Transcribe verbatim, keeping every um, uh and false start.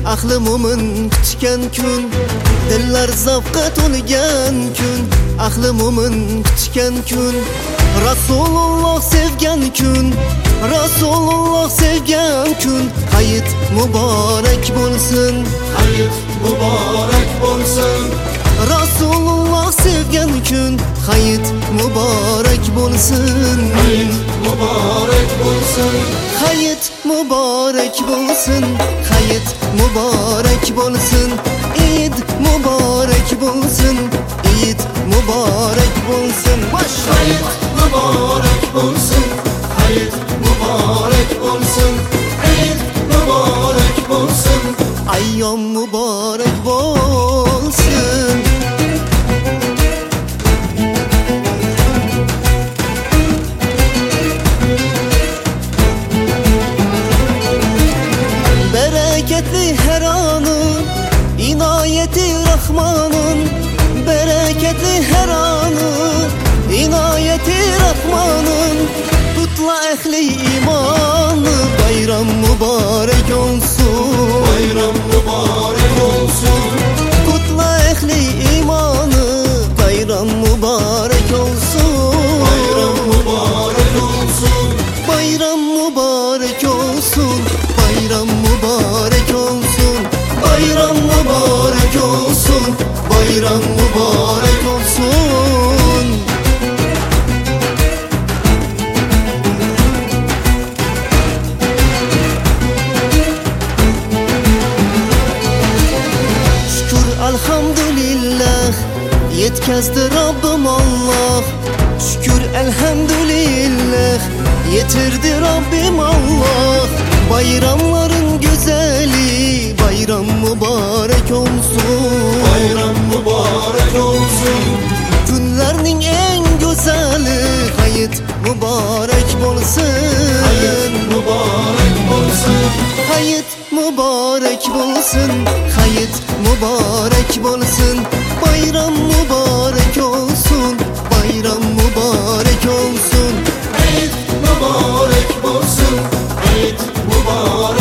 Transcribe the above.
ahli mo'min kutgan kun, dillar zavqqa to'lgan kun, ahli mo'min kutgan kun, Rasululloh sevgan kun, Rasululloh sevgan kun. Hayit muborak bo'lsin, hayit muborak bo'lsin, Rasululloh sevgan kun, hayit muborak bo'lsin, hayit muborak bo'lsin, hayit muborak bo'lsin, hayit muborak bo'lsin, Eid muborak bo'lsin, Eid muborak bo'lsin. hayit muborak bo'lsin, hayit muborak bo'lsin, Eid muborak bo'lsin, ayyom muborak bo'lsin. Bereketli her anı, inayeti Rahman'ın, bereketli her anı, inayeti Rahman'ın. Kutla ehli imanı, bayram mübarek olsun, bayram mübarek olsun, kutla ehli imanı, bayram mübarek olsun, bayram mübarek olsun, bayram mübarek olsun, bayram mübarek olsun, bayram mübarek olsun, bayram mübarek olsun. Şükür elhamdülillah, yetkazdi Rabbim Allah. Şükür elhamdülillah, yetirdi Rabbim Allah. Bayramların güzeli, bayram mübarek olsun, bayram mübarek olsun, günlerinin en güzeli, hayit mübarek bolsun, hayit mübarek olsun, hayit mübarek bolsun, hayit mübarek bolsun, bayram mübarek olsun, bayram mübarek olsun, Eid mübarek olsun, Eid mübarek